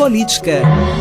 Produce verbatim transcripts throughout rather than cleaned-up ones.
Política.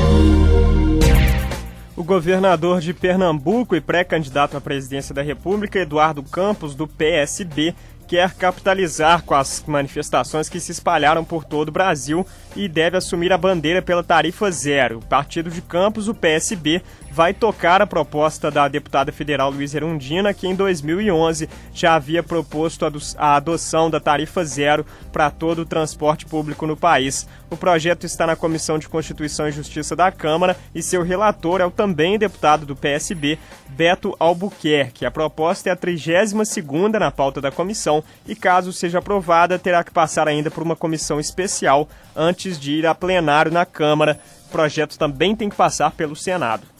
O governador de Pernambuco e pré-candidato à presidência da República, Eduardo Campos, do P S B, quer capitalizar com as manifestações que se espalharam por todo o Brasil e deve assumir a bandeira pela tarifa zero. O partido de Campos, o P S B, vai tocar a proposta da deputada federal Luísa Erundina, que em dois mil e onze já havia proposto a adoção da tarifa zero para todo o transporte público no país. O projeto está na Comissão de Constituição e Justiça da Câmara e seu relator é o também deputado do P S B, Beto Albuquerque. A proposta é a trigésima segunda na pauta da comissão e, caso seja aprovada, terá que passar ainda por uma comissão especial antes de ir a plenário na Câmara. O projeto também tem que passar pelo Senado.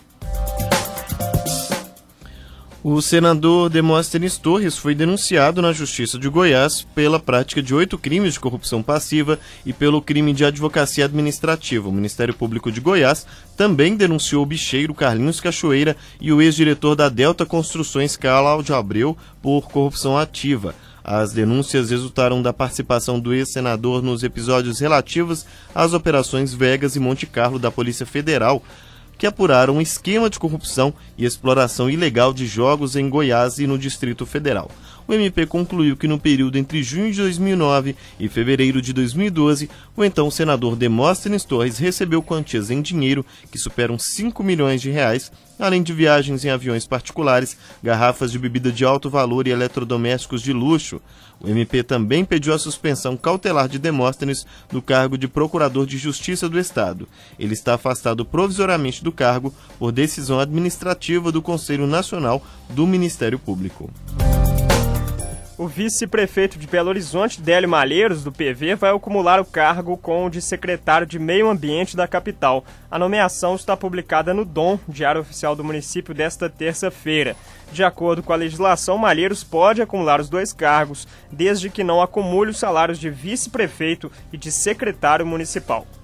O senador Demóstenes Torres foi denunciado na Justiça de Goiás pela prática de oito crimes de corrupção passiva e pelo crime de advocacia administrativa. O Ministério Público de Goiás também denunciou o bicheiro Carlinhos Cachoeira e o ex-diretor da Delta Construções, Cláudio Abreu, por corrupção ativa. As denúncias resultaram da participação do ex-senador nos episódios relativos às operações Vegas e Monte Carlo da Polícia Federal, que apuraram um esquema de corrupção e exploração ilegal de jogos em Goiás e no Distrito Federal. O M P concluiu que no período entre junho de dois mil e nove e fevereiro de dois mil e doze, o então senador Demóstenes Torres recebeu quantias em dinheiro que superam cinco milhões de reais, além de viagens em aviões particulares, garrafas de bebida de alto valor e eletrodomésticos de luxo. O M P também pediu a suspensão cautelar de Demóstenes do cargo de Procurador de Justiça do Estado. Ele está afastado provisoriamente do cargo por decisão administrativa do Conselho Nacional do Ministério Público. O vice-prefeito de Belo Horizonte, Délio Malheiros, do P V, vai acumular o cargo com o de secretário de Meio Ambiente da capital. A nomeação está publicada no D O M, Diário Oficial do Município, desta terça-feira. De acordo com a legislação, Malheiros pode acumular os dois cargos, desde que não acumule os salários de vice-prefeito e de secretário municipal.